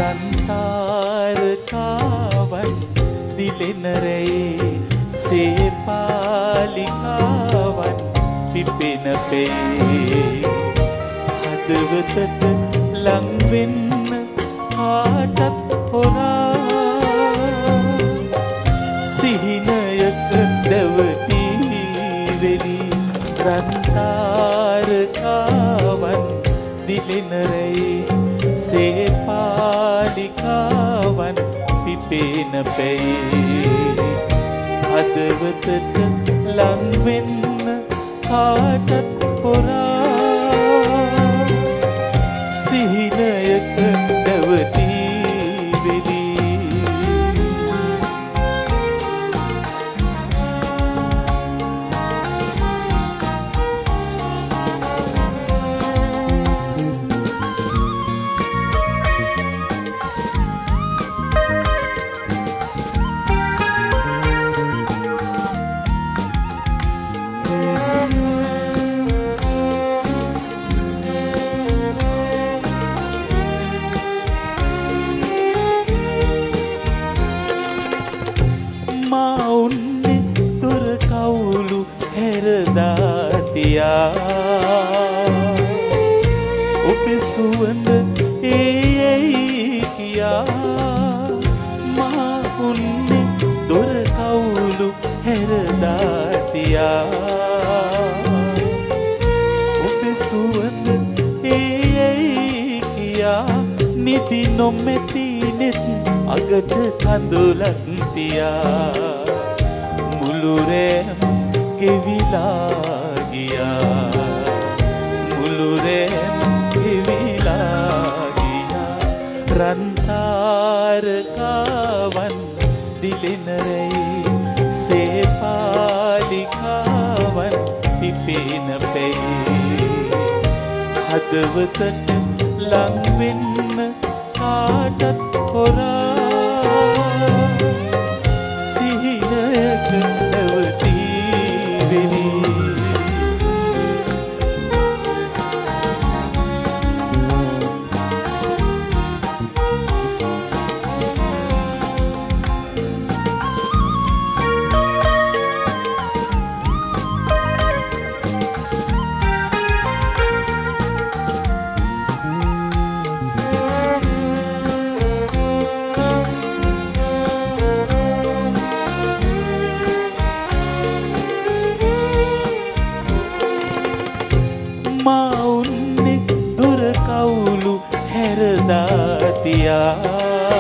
රන්තාරකාවන් දිලෙන රැයේ සේපාලිකාවන් පිපෙන පේ හදවතට ලංවෙන්න කාටත් හොරා සිහිනයක දැවටී වෙලි රන්තාරකාවන් දිලෙන රැයේ සේපාලිකාවන් පිපෙන පේ හදවතට ලංවෙන්න කාටත් හොරා සිහිනයක දැවටී වෙලි ඔබේ සුවඳ ඒයි කියා මා උන්නේ දොර කවුළු හැරදා තියා ඔබේ සුවඳ ඒයි කියා නිදි නොමැති නෙත් අගට කඳුලක් තියා මුළු රැම ගෙවිලා මුළුරෙන් ගෙවිලා ගියා රන්තාරකාවන් දිලෙන රැයේ සේපාලිකාවන් පිපෙන පේ හදවතට ලංවෙන්න කාටත් හොරා සිහිනයක දැවටී වෙලි මා උන්නේ දොර කවුළු හැරදා තියා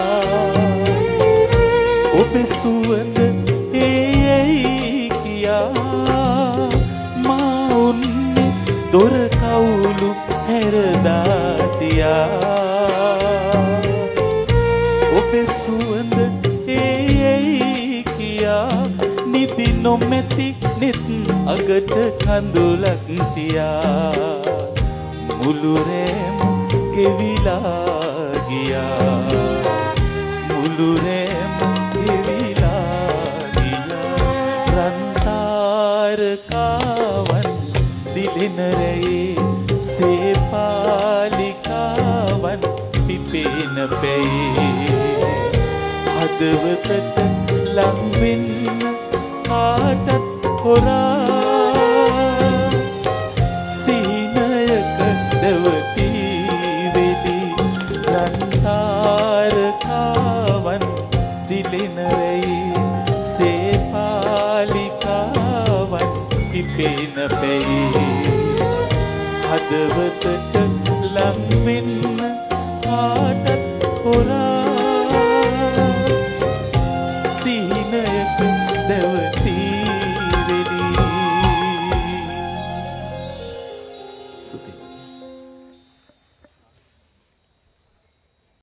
ඔබේ සුවඳ ඒයි කියා මා උන්නේ දොර කවුළු හැරදා තියා ඔබේ සුවඳ ඒයි කියා නිදි නොමැති නෙත් අගට කඳුලක් තියා මුළු රැම ගෙවිලා ගියා මුළු රැම ගෙවිලා ගියා රන්තාරකාවන් දිලෙන රැයේ සේපාලිකාවන් පිපෙන පේ හදවතට ලංවෙන්න කාටත් හොරා සිහිනයක දැවටී වෙලි රන්තාරකාවන් දිලෙන රැයේ සේපාලිකාවන් පිපෙන පේ හදවතට ලංවෙන්න